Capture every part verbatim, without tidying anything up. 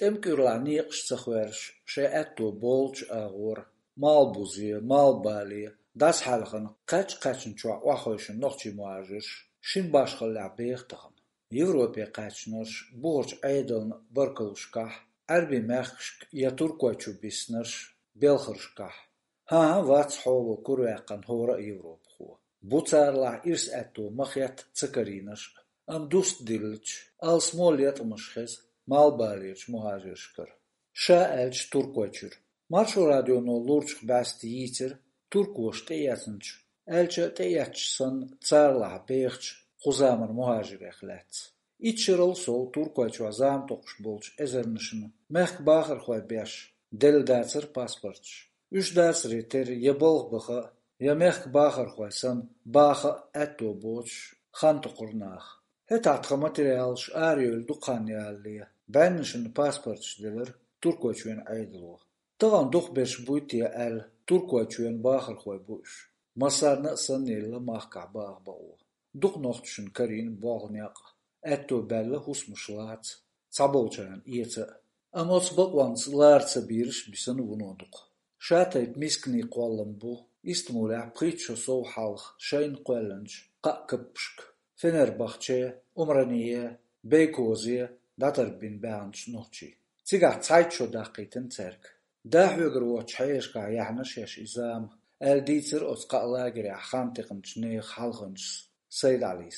تمكرلا نيقش تخوارش شي أتو بولج أغور مالبوزية مالبالية داس حالخن قاچ قاچن چوا واخوشن نوخچي مواجش شين باشخل لعبيختخن يوروبي قاچنرش بورج أيدلن بركلوشكاح أربي مخشك يتوركوچو بيسنرش بيلخرشكاح ها واتس حولو كوريقن هورا يوروب خو بوتارلا إرس أتو مخيات تسكرينش أم دوست ديلج ألس موليت مشخص مالباليج مهاجرشكر شا ألج توركوچور مارشو راديو نو لورچخ باستي يتر توركوش تياتنج ألج تياتشسن تسارلا بيخش خزامر مهاجر اخلات إتشرل سو توركوچو زام توقش بولج ازرنشن مخ باخر خوي بيش دل داتر باسبورتش üç ders riter yebol baxa yemech baxar xoysan baxa etto boç xan toqurnaq het atqa materialş ariyol duqanyalliya benişin pasportş diler turkoçuen aydılıq tağan duq beş buytiya el turkoçuen baxar xoy buş masarna sanella mahqa bax bau duq noqtşun karin boğnyaq etto bella husmushlat sabolçan ietse amots baqwans lartsa biriş bisan vunoduq شاتيت ميسكني قوالن بو استمولا بريتشو سو حالخ شين قوالنج قا كبشك فنربخشي أمرانية بيكوزية داتر بين بانش نوتشي تيغا تايتشو داقيتن ترك دا حوغر وچحيش قا يعنش يش إزام ال ديتر أسقا لاغري عخانتقنش نيخ حالخنش سيد عليس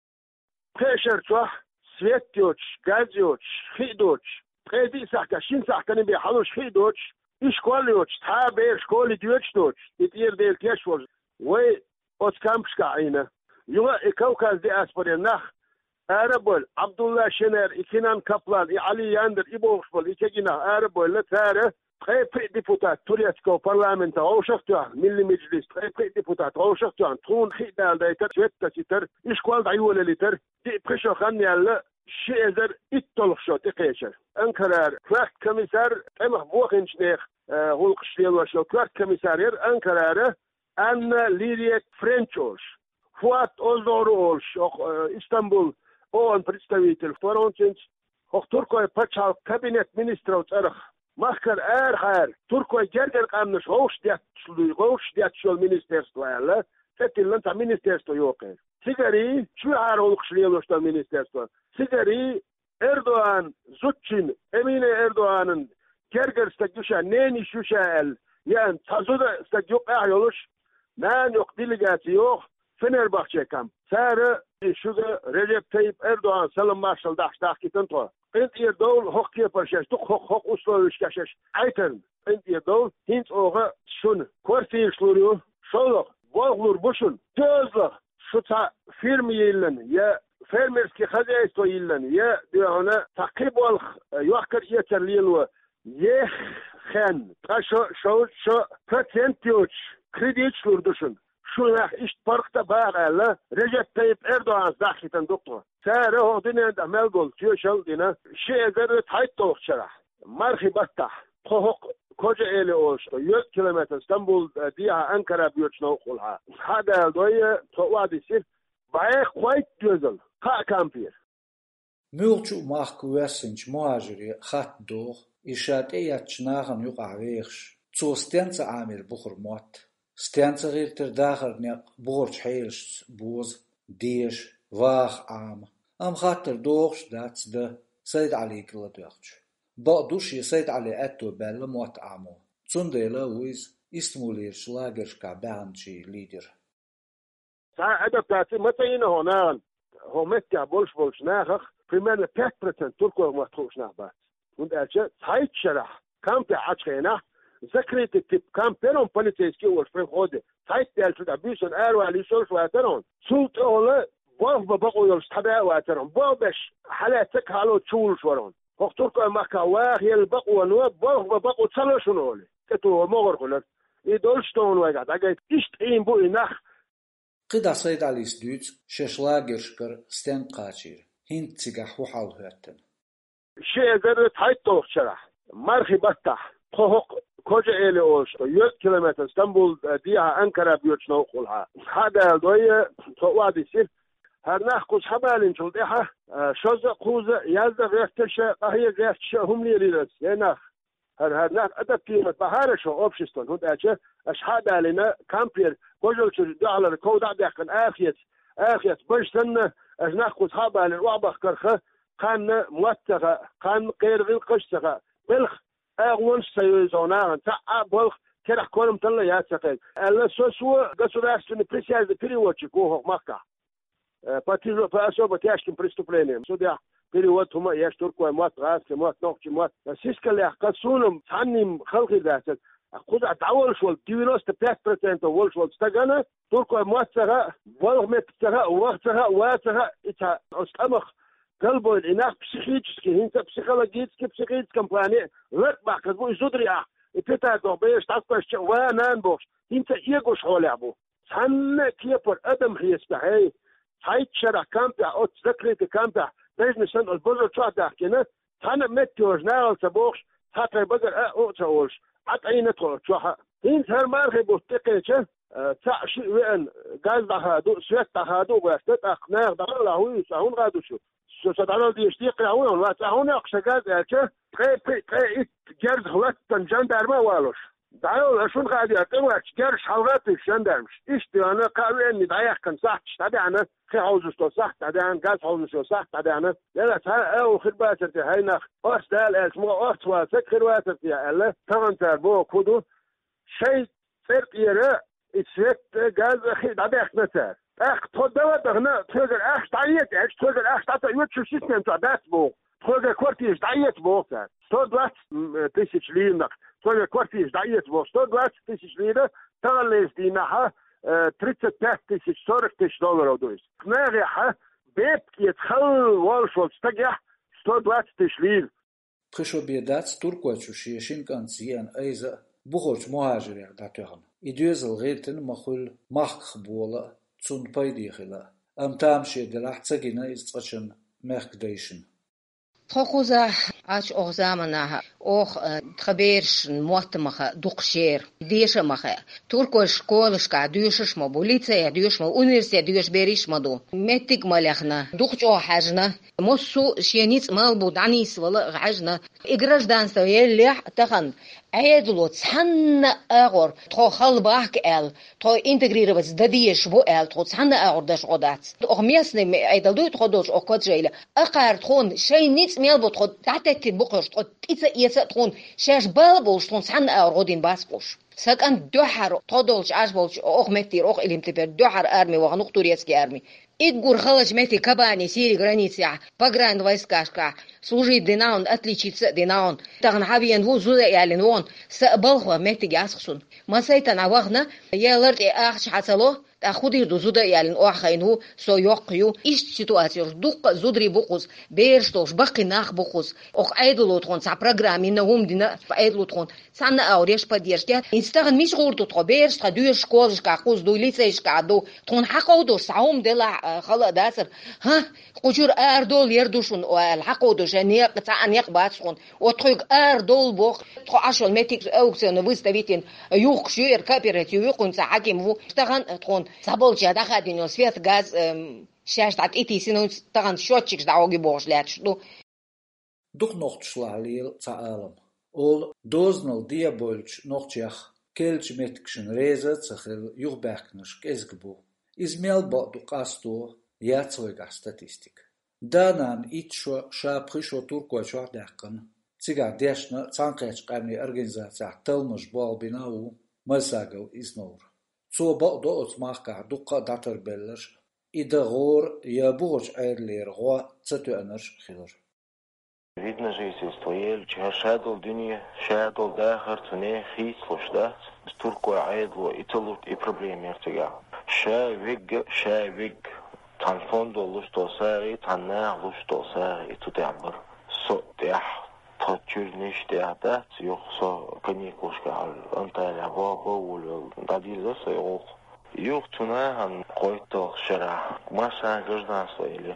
بخيشر توح سويتيوش غازيوش خيدوش بخيدي ساحكا شين ساحكا نبي حالوش خيدوش إشكاليوش تابير شكالي ديوشتوش يتير ديل تيشور وي أتكامبشكا عينا يوغا إكوكاز دي أسبرين نخ أربول عبد الله شنر إكينان كابلان علي ياندر إبوغشبول إكينا أربول لتاره تخي بري ديبوتات توريتكو برلامنتا أوشختوان ملي مجلس تخي بري ديبوتات أوشختوان تخون خيدال دايتر شويتا تيتر إشكال دعيولة لتر دي بخشو خاني على شيء إتطلق شو تقيشر أنكرار كلاك كميسار أمه بوخنش نيخ غول قشليل وشو كلاك كميسارير أنكراره أن ليريك فرنشوش فوات أوزدوروش إسطنبول أون представитель Форунчинч هو تركيا باتشال كابينت مينستر أرخ مخكر آر خير تركيا جرجر قامنش هوش ديات شلوي هوش ديات شول مينسترستو يلا فتل لنتا مينسترستو يوقف سيجاري شو عارو قشليل وشتا مينسترستو سيجاري Erdoğan Zutçin Emine Erdoğan'ın gerger stakuşa neni şuşal yani tazoda stak yok ayoluş nan yok delegasi yok Fenerbahçe kam sarı şuga Recep Tayyip Erdoğan salam marshal dahştah kitan to ent yer dol hokkiye parşaş tuk hok hok usloviş kaşaş aytın ent yer dol hint oğa şun kortiy şluru şolok boğlur buşun tözlük şuta firmi yılın ya فيرمرسكي خزايستو يلن يا دي هنا تعقيب والخ يوكر يترليلو يخ خان تشو شو شو برسنتيوش كريديت شلوردشن شو ناخ إشت فرقتا باغالا رجب طيب إردوغان زاخيتن دكتور ساره هو دينا دمال قول تيو شل دينا شيء ذرة هايت توخ شرح مارخي بطح خوخ كوجا إلي أوشتو يوت كيلومتر اسطنبول ديها أنكرا بيوتش نوخولها هذا دوية توادي سير بايخ خوايت جوزل قا كامبير مولچو ماخ واسنج مهاجري خط دوغ إشات إياتش ناغن يقع ويخش تو ستانس عامل بخور موت ستانس غير ترداخر نيق بورج حيلش بوز ديش واخ عام أم خاطر دوغش داتس ده سيد علي كلا دوغش بقدوش يسيد علي أتو بلا موت عامو تنديلا ويز استمولير شلاغرش كابانشي ليدر سا أدبتاتي متين هونان هو متى بولش بولش ناخخ primerne pet procent Turkoj ma troš nahbat. Und elče zeit šerah kampe açkena zakriti tip kamperon policijski ušpren hode. Zeit delču da bison ero ali sol şvateron. Sult ola boğ babaqo yol tabe wateron. Boğ beş halatek halo çul şvaron. Hok Turkoj ma kawah yel baqo no boğ babaqo çalışın oli. Ketu moğor kular. İdolston wagat. Agay ist in bu inach. قدا سيد علي سدوت ششلاغرشكر ستان قاچير هند تيغح وحال هاتن شيء ذرة هايت توخ شرح مارخي بطح خوخ كوجا إلي أوشتو يوت كيلومتر اسطنبول ديها أنكرا بيوتش نوخولها هذا دوية توادي سير هرناخ كوز حبالين شو ديها شوزة خوزة يازة غيرتشة قهية غيرتشة هم لي ليلس يناخ هر هرناخ أدب قيمة بهارة شو أوبشستون هود أشة أشحاد علينا كامبير كوجل شو دعلا الكود عبيقن آخيت آخيت برش سنة أجناخ كوز حبالين وعبخ كرخة كان موتغة كان غير غير قشتغة بلخ أغونش سيوزوناغن تاع بلخ كده كونم تلا يا سقي ألا سوسو قصو راستن بريسياز بريوتش كوه مكة باتيزو باسو بتياشتم بريستوبلينيم سوديا بريوت هما ياشتور كوي موت غاس موت نوكش موت سيسكا اللي قصونم تعني خلقي ذات خذ تعول شو تسعة وثلاثين بالمئة وول شو تستغنى تركوا موت سغا بلغ مت سغا وقت سغا واسغا إتا أستمخ قلبه الإناث بسيخيتشكي هنسا بسيخولوجيتسكي بسيخيتسكم بلاني رتبع كذبو يزودريا إبتا دوبيش تاسبش وانان بوش هنسا إيغوش هولعبو سنة كيبر أدم هيسبحي هاي شرع كامبيا أو تذكريت كامبيا بيزنسن البزر تشوه داكينا سنة متيوش ناغل سبوش حتى بقر أو تقولش حتى أي ندخل تشوها هنس هرمارخي بوستيقيتش تاع شيء وين قاز دهادو سويت دهادو ويستت أخناغ دهادو لهوي سهون غادو شو شو صدقنا دي يشتيق يهون واتهون أقشجاز أكشة تري تري تري جرز هوات تنجان دارما والوش دعوا شون قاعد يعتمد جرش حلقات الشندرمش إيش أنا قالوا إني ضيع كان صح تبي أنا خي عاوز شو صح تبي أنا قاز عاوز شو صح تبي أنا لا تا أو خدمة ترتي هاي نخ أستال اسمه أستوى سكر واترتي ألا تمن تربو كودو شيء فرق يرى إتشت جاز خي تبي أخنسر أخ تودوا دهنا تقدر أخ تعيط إيش تقدر أخ تعطي يوتشو شيء أنت عدات بو تقدر كورتيش تعيط بو كان تودوا تيسيش لينك تقدر كورتيش تعيط بو تودوا تيسيش لينك تغلس دينها ثلاثة وثلاثين تيسيش صارك تيش دولار أو دويس ناجحة بيت يتخل والشول استجح تودوا تيش لين خشوا بيدات تركواتشو شيشين كان سيان أيزا بخورش مهاجر يعداتوهن إدوز الغيرتن مخول مخ بولا تون بايدي خلا أم تامشي دلح تسجينا يستقشن مخديشن خوزا أش أغزامنا أخ تخبيرش موت مخا دقشير ديش مخا تركو شكولش كا ديوشش ما بوليتسا ديوش ما أونيرسيا ديوش بيريش ما دو متك مالخنا دقش أو حاجنا مصو شينيت مالبو دانيس ولا عجنا إجراج دانسو يلي تخن عيدلو تحن أغور تخو خلباك أل تخو إنتجرير بس دديش بو أل تخو تحن أغور داش قدات أغميسني عيدلو تخو دوش أو كود جيلة أقار تخون شي نيت ميل بو تخو تعتت بقرش تخو تيسا إيسا تخون شاش بالبوش تخون تحن أغور غودين باسبوش سكان دوحر تودولش عجبولش أخ متير أخ إلهم تبير دوحر أرمي وغنوق турецкий أرمي إدقور خلج متي كباني سيري граница погран войскашка служит динаун отличится динаун тагн хабиен ву зуда ялин вон сабалхва мети гасхсун масайта навагна яларт ахш хасало أخذي دزودا يعني أخينه سو يقيو إيش سيتواتير دوق زودري بقص بيرشتوش بقي ناخ بقص أخ أيدلو تكون سا برنامج نهم دينا أيدلو تكون سانا أوريش بديرش كه إنستغن مش غورتو تكو بيرش تدوير شكولش كاقوز دو ليسيش كادو تكون حقودو ساهم دلا خلا داسر ها قجور أردول يردوشون والحقودو جنيا قطع أنيق باتشون وتخيق أردول بوخ تخو عشان متيك أوكسيون ويستبيتين يوق شوير كابيراتيو يقون ساحكيم وو اشتغن تكون سابولجا دخلتني سويت غاز شاش تاع إتي سينو تغن شوتشيكس داوغي بوش لاتشدو دوخ نوختشلاهليل تعالم أول دوزنل ديابولج نوختشيخ كيلج متكشن ريزة تخل يغباكنش كيزغبو إزميل بقدو قاستو ياتسويغا ستاتيستيك دانان إتشو شابخيشو توركوشو داقن تيغا ديشنا تانقيش قامني أرغنزاتيا تلمش بالبناو ملساقو إزنور سو بقدو أتماقع دقا داتر بلش إذا غور يبوغش عيرلير غوا تساتو أنرش خير Видно же из истории, что шадол дни, шадол дахар, туне хит слушда, стурку айдло и целут и проблемы артига. Ша виг, ша виг, танфон долуш досари, танна луш досари, и тут ямбар. Со дях, тачур ниш дяда, yok so каникулшка ал, анталя баба улел, дадило со yok. Yok tuna han koyto şera, masa gırdan soyli.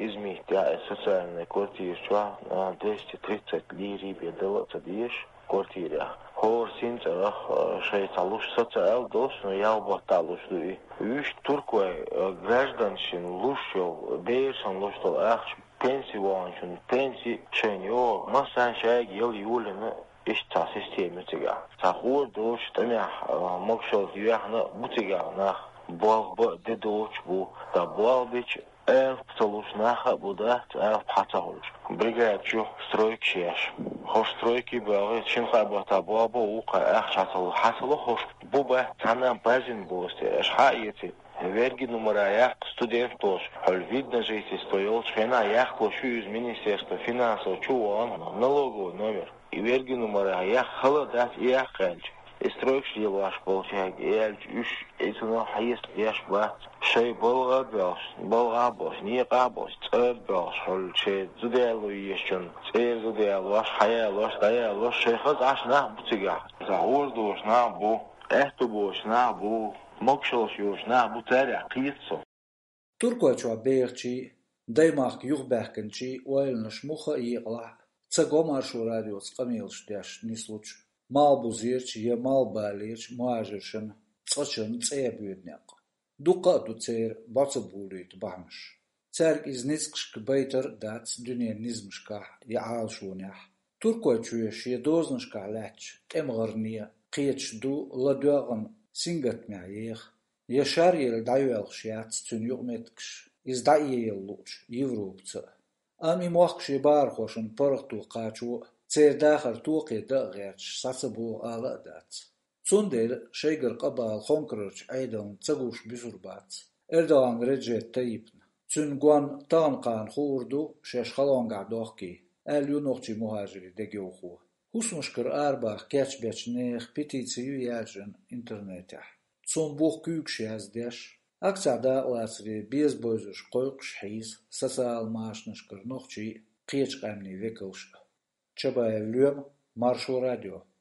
изменить социальные квартиры, что двести тридцать лир бедало цадиш квартире. Хор синцерах шейталуш социал дос, но я оботалуш дуи. Виш туркой гражданшин лушил, бейшан лушил ахш пенсионшин, пенси ченьо, масан шайг ел юлина. Ишта системе тига. Сахур дош тамя мокшол дивяхна бутига на бол бо дедоч бу да бол бич эл солушнаха буда эл патахулж. Бригадчу стройк шеш. Хош стройки багы чин хабата баба ука ах чатал хасало хош буба тана базин босте ша ети. Верги номера як студент тош. Хол видно же если стоял шена як лошу из министерства финансов чуан налоговый номер. И верги номера я холодать и я хальч. И строишь его аж получает. И я уж это на хаест яш ба. Шей болга бяш, болга бош, не габош, цэ бяш. Холче зуделу ещё. Цэ зуделу аж хаялу аж даялу шейхаз аж на бутига. За ордош на бу. Эхто бош на бу. Мокшолш юш на бутаря қийтсо. Туркуачуа бейгчи, даймах юхбахканчи, уайлнаш муха иqla. Цаго маршу радиоц қамилш дяш нислуч. Мал бузирч, е мал балирч, муажиршин, цачын цебюдняк. Дука дуцер, баца булит бамш. Церк из ницкшк бейтер дац дюния низмшка, я алшунях. Туркуачуеш е дознашка лач, темгарния, қиетш ду ладуаган سنجت معيخ يشار يلدعيو الشيات تنيو متكش إزدعي يلوش يوروبتا أمي موخش يبار خوشن برغتو قاچو تير داخل توقي دا غيرش ساتبو آلا دات تندل شيگر قبال خونكرش عيدان تغوش بسربات اردوان رجيت تايبن تنگوان تانقان خوردو شش خلان قعدوخكي اليو نوخشي مهاجري دقيوخو Husmushkar arbach ketchbech neech petitieju jelgen internetach. Zon buch kükschias desh. Akzada latsri biesboizush koyqsh hiz social maashnishkar nochchi qiechqamni vekelsh. Chabaev Lüem, Marsho Radio.